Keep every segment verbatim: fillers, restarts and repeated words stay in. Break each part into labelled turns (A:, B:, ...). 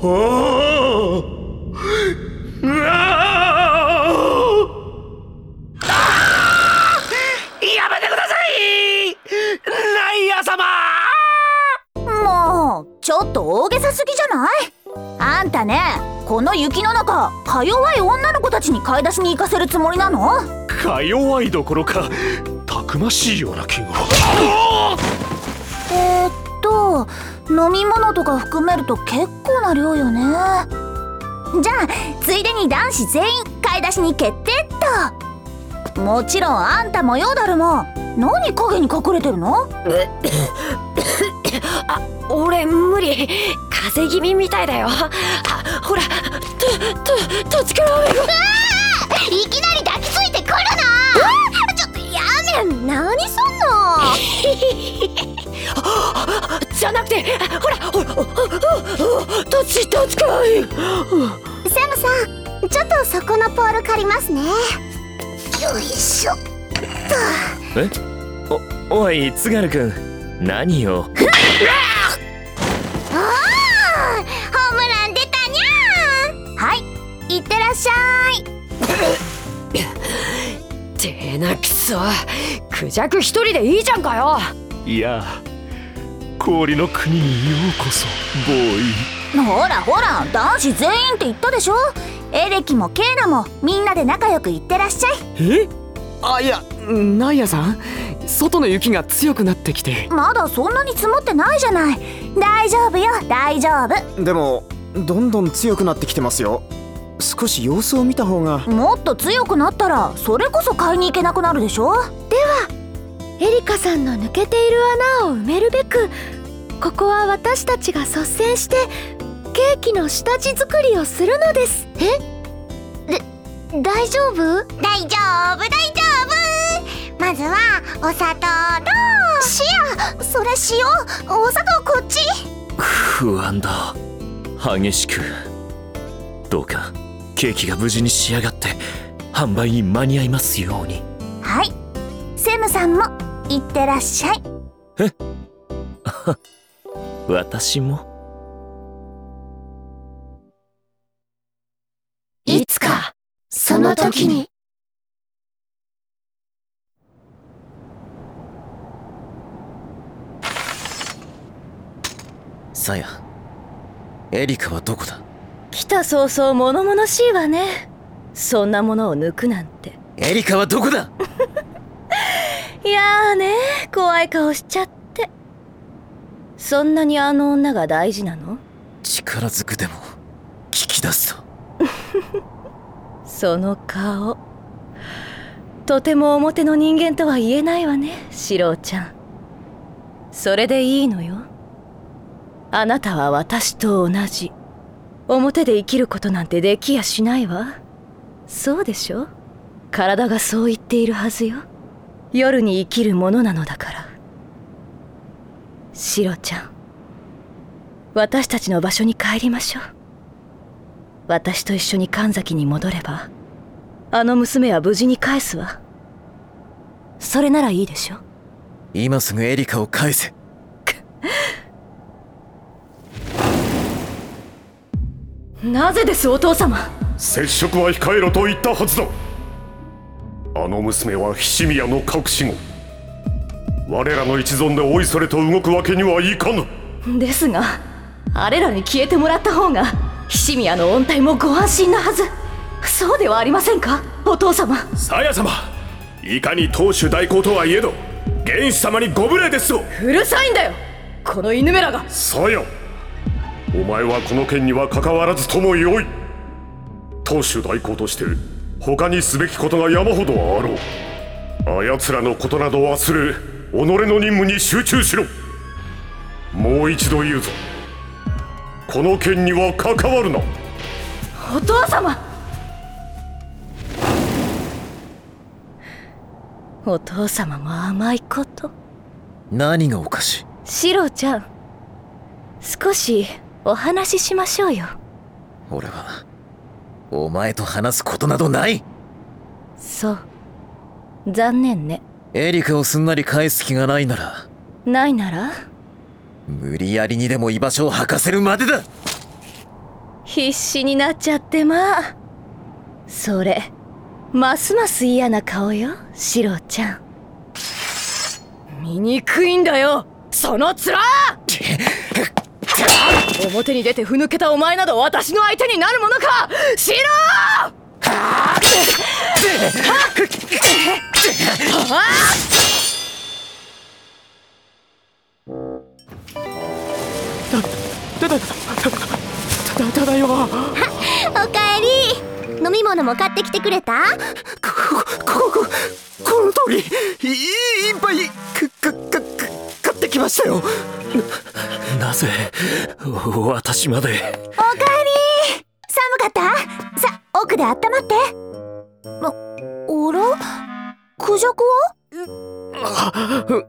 A: うわやめてくださいナイア様。
B: もうちょっと大げさすぎじゃない？あんたね、この雪の中か弱い女の子たちに買い出しに行かせるつもりなの？
A: か弱いどころかたくましいような気が。
B: えー、っと飲み物とか含めると結構な量よね。じゃあついでに男子全員買い出しに決定っと。もちろんあんたもヨダルも。何影に隠れてるの？
C: あ、俺無理。風邪気味みたいだよ。あ、ほら、と、と、とちから雨が。
B: いきなり抱きついてくるな。ちょっとやめん。何すんの？
C: じゃなくて、ほら、ほら、とち、とちから雨。
B: セムさん、ちょっとそこのポール借りますね。よいしょっと。
D: え？お、おい津軽くん、何よ。
B: おー、ホームラン出たにゃー。はい、いってらっしゃい。
C: てなくそ、クジャク一人でいいじゃんかよ。
A: いや、氷の国にようこそボーイ。
B: ほらほら、男子全員って言ったでしょ。エレキもケイナもみんなで仲良くいってらっしゃい。
E: え？あ、いや、ナイアさん、外の雪が強くなってきて。
B: まだそんなに積もってないじゃない。大丈夫よ、大丈夫。
F: でもどんどん強くなってきてますよ。少し様子を見た方が。
B: もっと強くなったらそれこそ買いに行けなくなるでしょ。ではエリカさんの抜けている穴を埋めるべく、ここは私たちが率先してケーキの下地作りをするのです。え？で、大丈夫？大丈夫、大丈夫。まずはお砂糖とシア。それ塩。お砂糖こっち。
D: 不安だ。激しく。どうかケーキが無事に仕上がって販売に間に合いますように。
B: はい、セムさんもいってらっしゃい。
D: え？私も。
B: いつかその時に。
D: さや、エリカはどこだ？
G: 来た早々物々しいわね。そんなものを抜くなんて。
D: エリカはどこだ？
G: いやーね、怖い顔しちゃって。そんなにあの女が大事なの？
D: 力ずくでも聞き出すと。
G: その顔、とても表の人間とは言えないわね、シロちゃん。それでいいのよ。あなたは私と同じ。表で生きることなんてできやしないわ。そうでしょ？体がそう言っているはずよ。夜に生きるものなのだから。シロちゃん、私たちの場所に帰りましょう。私と一緒に神崎に戻れば、あの娘は無事に返すわ。それならいいでしょ？
D: 今すぐエリカを返せ。
G: なぜです、お父様。
A: 接触は控えろと言ったはずだ。あの娘は菱宮の隠し子。我らの一存でおいそれと動くわけにはいかぬ。
G: ですが、あれらに消えてもらった方が菱宮の恩体もご安心なはず。そうではありませんか、お父様。
A: さや様、いかに当主代行とはいえど元首様にご無礼ですぞ。
G: うるさいんだよ、この犬めらが。
A: さや、お前はこの件には関わらずともよい。当主代行として他にすべきことが山ほどあろう。あやつらのことなど忘れ、己の任務に集中しろ。もう一度言うぞ、この件には関わるな。
G: お父様。お父様も甘いこと。
D: 何がおかしい？
G: シロちゃん、少しお話ししましょうよ。
D: 俺はお前と話すことなどない。
G: そう、残念ね。
D: エリカをすんなり返す気がないなら。
G: ないなら
D: 無理やりにでも居場所を吐かせるまでだ。
G: 必死になっちゃってまあ。それますます嫌な顔よ、シロちゃん。醜いんだよその面。表に出てふぬけたお前など私の相手になるものか、シロー。
E: ただただただただよ。
B: おかえり。飲み物も買ってきてくれた？
F: ここここの通りいいっぱいかかか買ってきましたよ。
D: な、なぜ私まで。
B: おかえり。寒かった？さ、奥で温まって。あ、あら？クジャクは？
E: うん、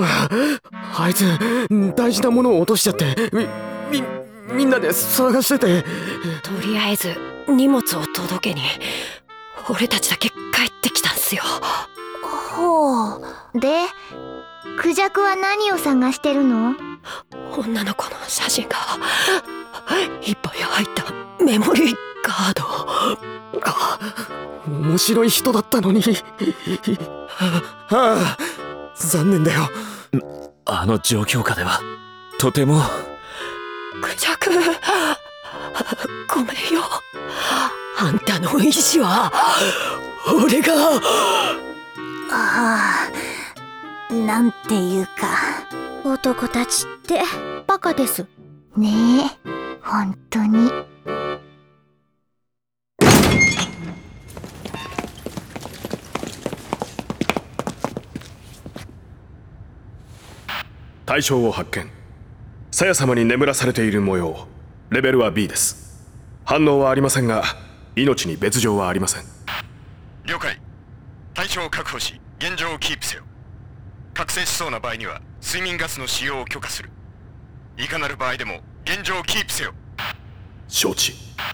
E: あいつ大事なものを落としちゃってみみみんなで探してて。
C: とりあえず荷物を届けに俺たちだけ帰ってきたんすよ。
B: ほう。で、クジャクは何を探してるの？
C: 女の子の写真がいっぱい入ったメモリーカード。
E: 面白い人だったのに。
F: ああ、残念だよ。
D: あの状況下ではとても。
C: クジャク、ごめんよ。あんたの意志は俺が。
B: ああ、なんていうか、男たちってバカですねえ、本当に。
H: 対象を発見。鞘様に眠らされている模様。レベルは ビー です。反応はありませんが命に別状はありません。
I: 了解。対象を確保し現状をキープせよ。覚醒しそうな場合には睡眠ガスの使用を許可する。いかなる場合でも現状をキープせよ。
H: 承知。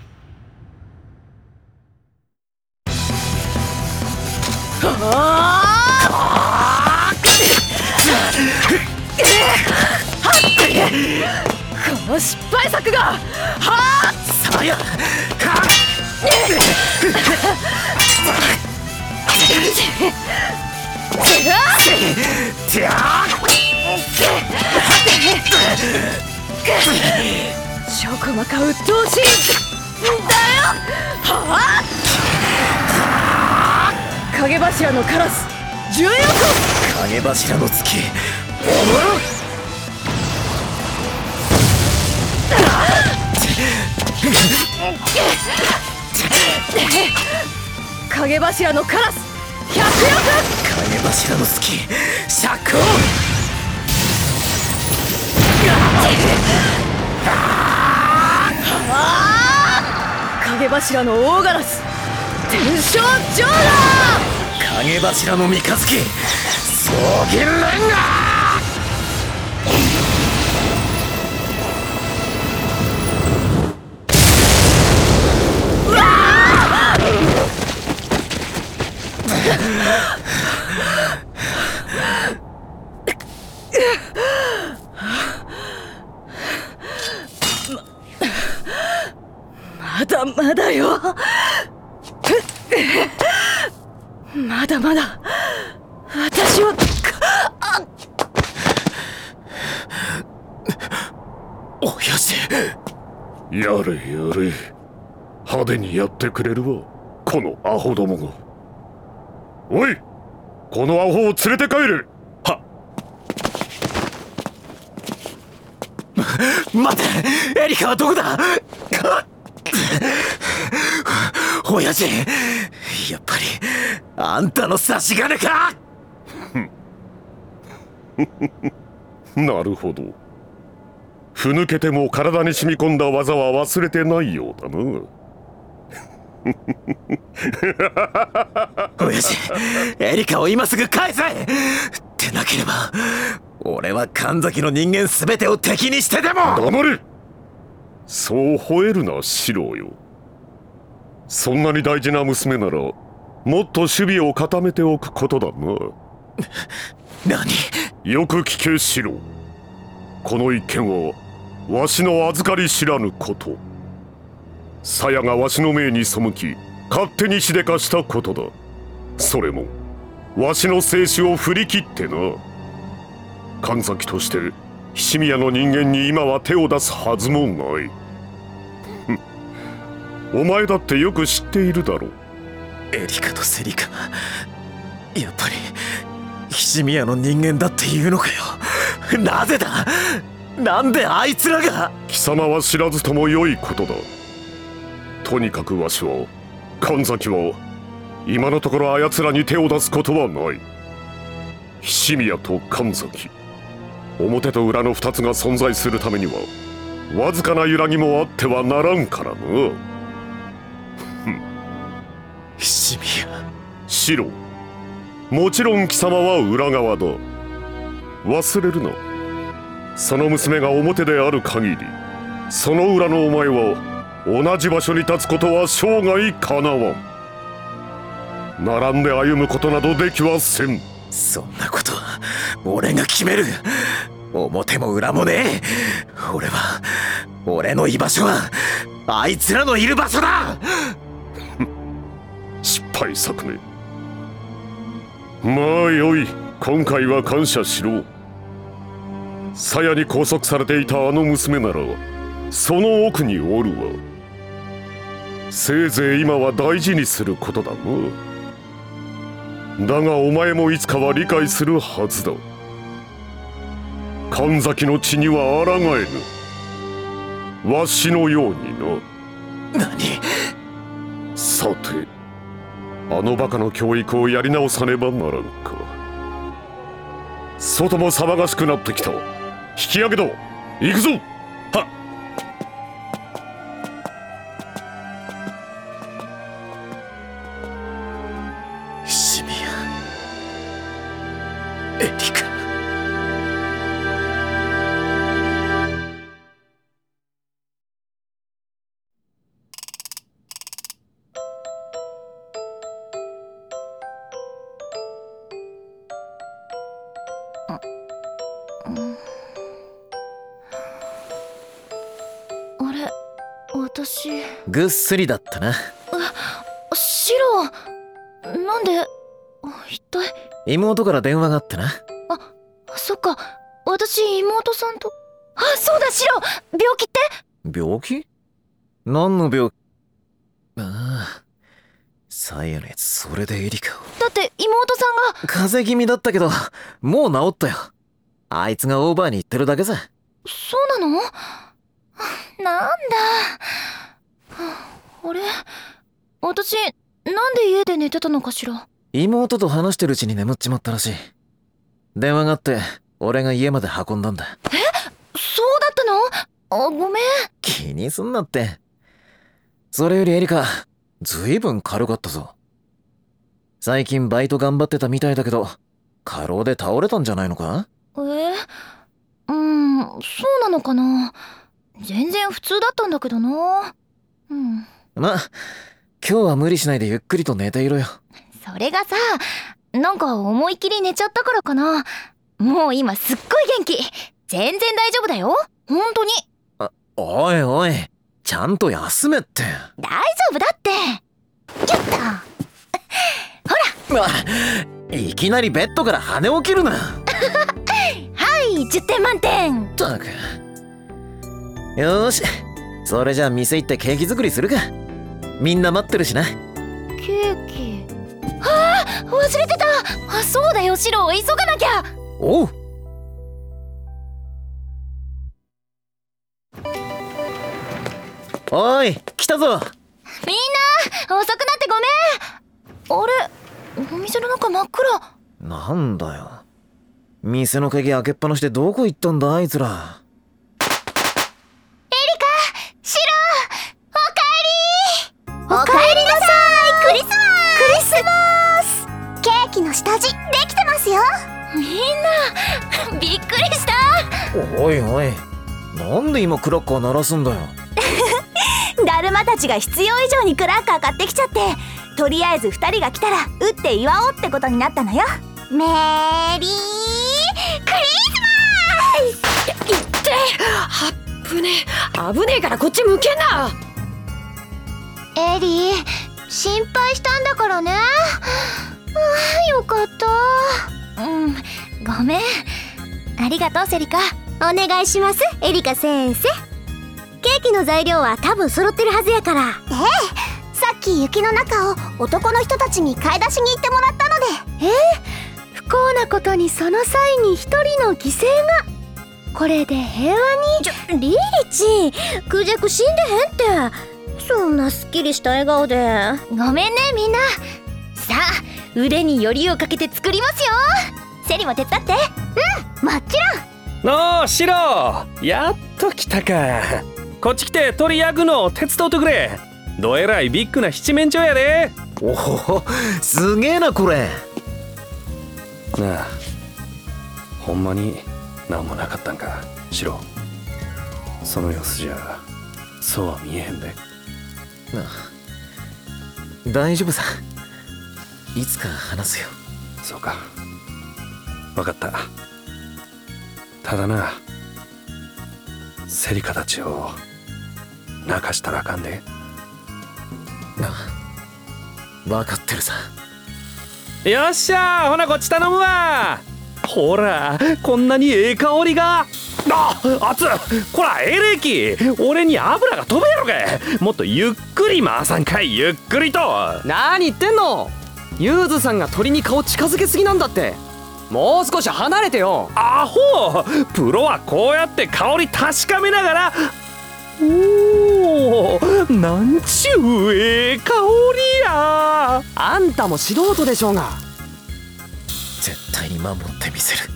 G: この失敗作が。はあ、
F: さや
G: ちょこまか鬱陶しいんだよ。はあ、影柱のカラスじゅうよんこ。
F: 影柱の月
G: 影柱のカラスひゃくよく。
F: 影柱の月釈光
G: 影柱の大ガラス天正ジョーダー。
F: 影柱の三日月草原レンガ。
G: まだまだよ。まだまだ私は。
F: おやじ、
A: やれやれ、派手にやってくれるわこのアホどもが。おい、このアホを連れて帰れ。
F: は待て、エリカはどこだ。おやじ、やっぱりあんたの差し金か。
A: なるほど、ふぬけても体に染み込んだ技は忘れてないようだな。
F: おやじ、エリカを今すぐ返せ。でなければ俺は神崎の人間すべてを敵にしてでも。
A: 黙れ。そう吠えるなシローよ。そんなに大事な娘ならもっと守備を固めておくことだな。
F: 何。
A: よく聞けシロー。この一件はわしの預かり知らぬこと。 鞘がわしの命に背き勝手にしでかしたことだ。それもわしの生死を振り切ってな。神崎として菱宮の人間に今は手を出すはずもない。お前だってよく知っているだろう。
F: エリカとセリカ、やっぱり菱宮の人間だっていうのかよ。なぜだ、なんであいつらが。
A: 貴様は知らずとも良いことだ。とにかくわしは、神崎は今のところあやつらに手を出すことはない。菱宮と神崎、表と裏の二つが存在するためにはわずかな揺らぎもあってはならんからな。
F: 菱宮、
A: シロ、もちろん貴様は裏側だ。忘れるな。その娘が表である限り、その裏のお前は同じ場所に立つことは生涯かなわん。並んで歩むことなどできはせん。
F: そんなこと俺が決める。表も裏もねえ。俺は、俺の居場所はあいつらのいる場所だ。
A: 失敗作ね。まあよい、今回は感謝しろ。鞘に拘束されていたあの娘ならその奥におるわ。せいぜい今は大事にすることだな。だがお前もいつかは理解するはずだ。神崎の血には抗えぬ。わしのようにな。
F: 何？
A: さて、あのバカの教育をやり直さねばならんか。外も騒がしくなってきた。引き上げだ。行くぞ。はっ。
F: 菱宮、エリカ。
B: あれ、私
F: ぐっすりだったな。
B: シロ、なんで、一体。
F: 妹から電話があってな。
B: あ、そっか、私妹さんと。あ、そうだ、シロ、病気って。
F: 病気？何の病気？ああ、サイヤのやつ、それでエリカを。
B: だって妹さんが。
F: 風邪気味だったけどもう治ったよ。あいつがオーバーに行ってるだけさ。
B: そうなの？なんだ。あれ、私なんで家で寝てたのかしら。
F: 妹と話してるうちに眠っちまったらしい。電話があって俺が家まで運んだんだ。
B: え、そうだったの？あ、ごめん。
F: 気にすんなって。それよりエリカ、ずいぶん軽かったぞ。最近バイト頑張ってたみたいだけど、過労で倒れたんじゃないのか？
B: え？うん、そうなのかな。全然普通だったんだけどな。うん。
F: ま、今日は無理しないでゆっくりと寝ていろよ。
B: それがさ、なんか思い切り寝ちゃったからかな。もう今すっごい元気。全然大丈夫だよ。本当に。
F: あ、おいおい、ちゃんと休めって。
B: 大丈夫だって。キュッと。ほら。
F: いきなりベッドから跳ね起きるな。
B: はい、じゅってん満点。
F: ったく。よーし、それじゃあ店行ってケーキ作りするか。みんな待ってるしな。
B: ケーキ。ああ、忘れてた。あ、そうだよ、シロ、急がなきゃ。
F: おう。おい、来たぞ。
B: みんな遅くなってごめん。あれ、お店の中真っ暗。
F: なんだよ、店の鍵開けっぱなしでどこ行ったんだあいつら。
B: エリカ、シロ、おかえり。おかえりなさい。クリスマス。クリスマス。ケーキの下地できてますよ。みんなびっくりした。
F: おいおい、なんで今クラッカー鳴らすんだよ。
B: だるまたちが必要以上にクラッカー買ってきちゃって、とりあえずふたりが来たら打って祝おうってことになったのよ。メリークリスマス。
C: いって、あっぶねえ、危ねえからこっち向けんな。
B: エリー、心配したんだからね。ああ、よかった。うん、ごめん。ありがとうセリカ。お願いしますエリカ先生。ケーキの材料は多分揃ってるはずやから。ええ、さっき雪の中を男の人たちに買い出しに行ってもらったので。えー、不幸なことにその際に一人の犠牲が。これで平和に。ちょ、リリチ、クジャク死んでへんって。そんなすっきりした笑顔で。ごめんねみんな。さあ、腕によりをかけて作りますよ。セリも手伝って。うん、もちろん。
J: のー、シロ、やっと来たか。こっち来て鳥焼くのを手伝うてくれ。どえらいビッグな七面鳥やで。
F: おお、すげえなこれ。
J: なあ、ほんまに何もなかったんか、シロ。その様子じゃそうは見えへんで。
F: なあ、大丈夫さ。いつか話すよ。
J: そうか、分かった。ただな、セリカたちを泣かしたらあかんで。
F: なあ、分かってるさ。
J: よっしゃ、ほなこっち頼むわ。ほら、こんなにええ香りが。あ、熱っ。こら、エレキ、俺に油が飛べやろが。もっとゆっくり回さんかい、ゆっくりと。
E: 何言ってんの。ユーズさんが鳥に顔近づけすぎなんだって。もう少し離れてよ。
J: アホ、プロはこうやって香り確かめながら。おお、なんちゅうええ香りや。
E: あんたも素人でしょうが。
F: 絶対に守ってみせる。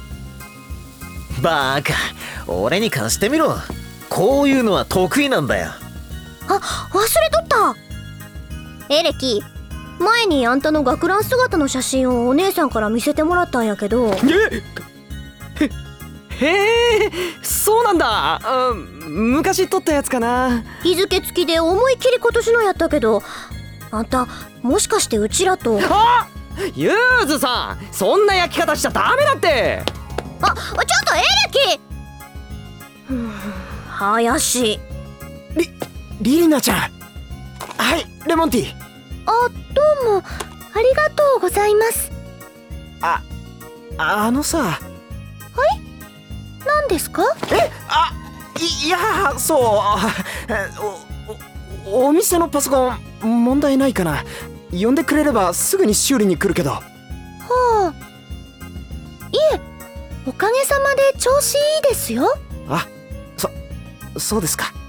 F: バーカ、俺に貸してみろ。こういうのは得意なんだよ。
B: あ、忘れとった。エレキ、前にあんたの学ラン姿の写真をお姉さんから見せてもらったんやけど。
E: えへへえ、そうなんだ。あ、昔撮ったやつかな。
B: 日付付きで思いっきり今年のやったけど、あんたもしかしてうちらと。
E: あ、ユーズさん、そんな焼き方しちゃダメだって。
B: あ、ちょっとエレキ。ふん、怪しい。
E: リリリナちゃん。はい、レモンティー。
B: あ、どうもありがとうございます。
E: あ、あのさ。はい、
B: 何ですか。
E: え、あ、い、いや、そう、お、お、お店のパソコン問題ないかな。呼んでくれればすぐに修理に来るけど。は
B: あ、いえ、おかげさまで調子いいですよ。
E: あ、そ、そうですか。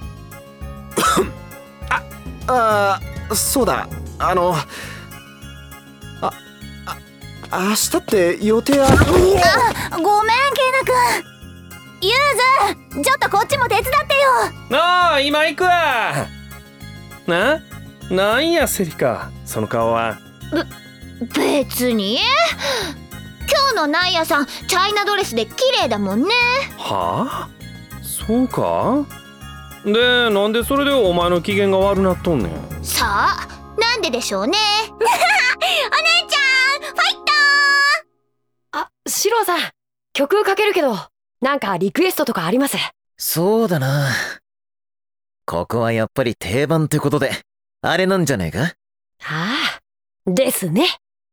E: あ、あ、そうだ、あの、あ、あ、明日って予定ある。
B: あ、ごめんケイナくん。ユーズ、ちょっとこっちも手伝ってよ。
J: ああ、今行くわ。な、なんやセリカ、その顔は。
B: べ、別に。今日のナイアさん、チャイナドレスで綺麗だもんね。
J: はあ、そうか。で、なんでそれでお前の機嫌が悪なっとんねん。
B: さあ、なんででしょうね。お姉ちゃん、ファイトー。
C: あ、シローさん、曲かけるけど、なんかリクエストとかあります？
F: そうだな。ここはやっぱり定番ってことで、あれなんじゃねえか？
C: ああ、ですね。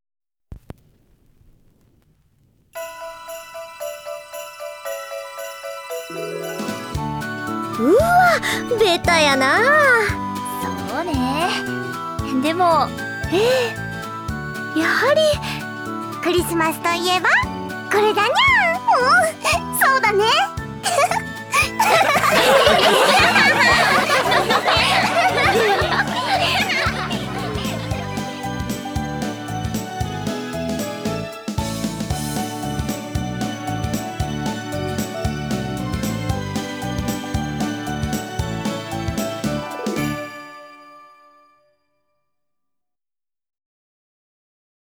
B: うわ、ベタやな。そうね。でも、ええ、やはりクリスマスといえばこれだにゃ。うん、そうだね。